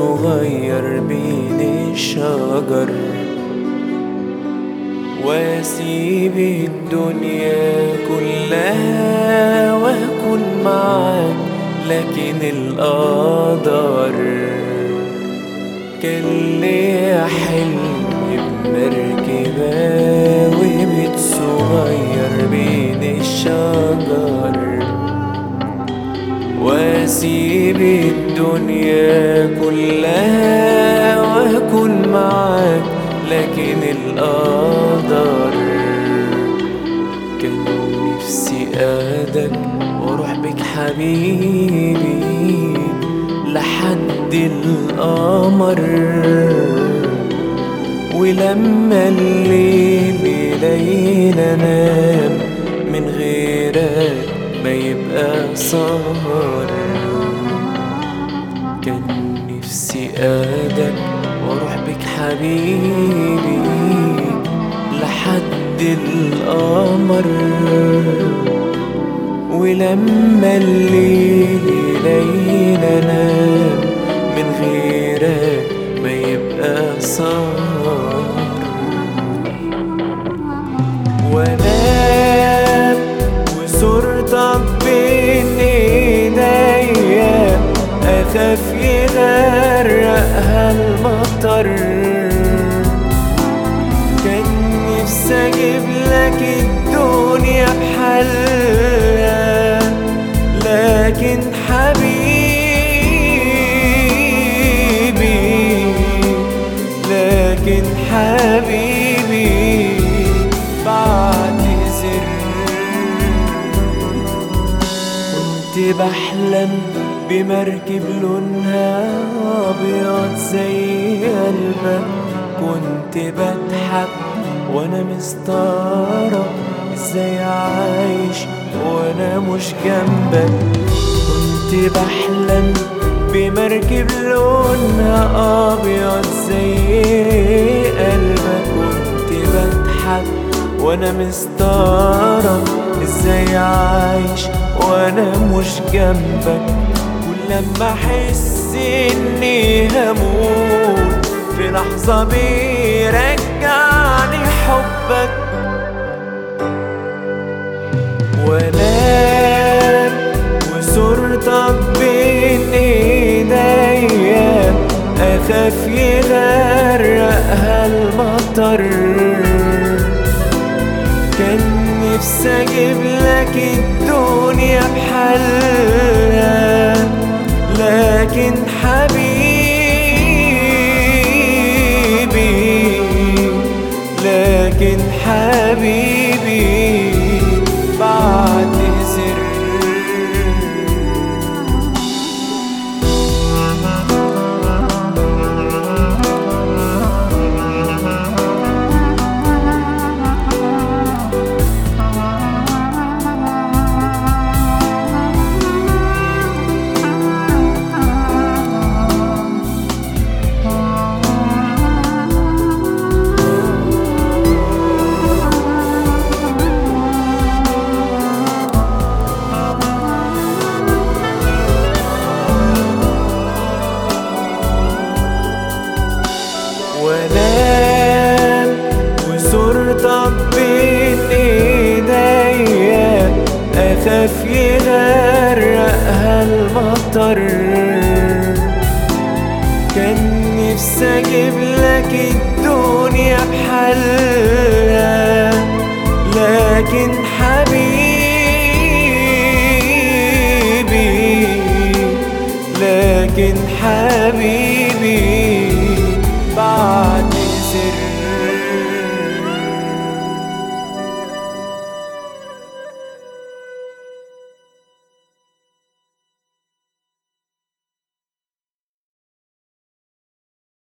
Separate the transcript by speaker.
Speaker 1: صغير بين الشجر، واسيب الدنيا كلها واكون معاك. لكن القدر كان ليا حلم بمركبة وبيت صغير بين الشجر، واسيب الدنيا كلها واكون معاك. لكن القدر كان نفسي اخدك واروح بك حبيبي لحد القمر، ولما الليل ليل انام من غيرك ما يبقى سهر. كان نفسي اخدك واروح بك حبيبي لحد القمر، ولما الليل ليل انام من غيرك ما يبقى سهر. وانام وصورتك بين ايديا، اخاف يغرقها المطر. كان نفسي اجيب لك الدنيا بحالها، لكن حبيبي بعتذر. كنت بحلم بمركب لونها أبيض زي قلبك، كنت بضحك وانا مستغرب ازاي عايش وانا مش جنبك. كنت بحلم بمركب لونها ابيض زي قلبك، كنت بضحك وانا مستغرب ازاي عايش وانا مش جنبك. كل لما احس اني هموت في لحظة بيرجعني حبك. وانام وصورتك بين ايديا، اخاف يغرقها المطر. كان نفسي اجيب لك الدنيا بحالها، لكن حبيبي بعتذر. وانام وصورتك بين ايديا، اخاف يغرقها المطر. كان نفسي اجيب لك الدنيا بحالها، لكن حبيبي